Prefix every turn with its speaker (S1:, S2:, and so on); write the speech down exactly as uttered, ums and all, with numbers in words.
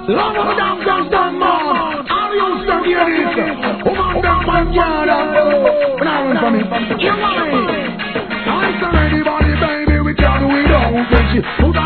S1: Long of a damn gun, man. All you still hear this. Woman, them man, yard and go. When I run from it, you mind. I'm so ready, body, baby, we can't do it all. She put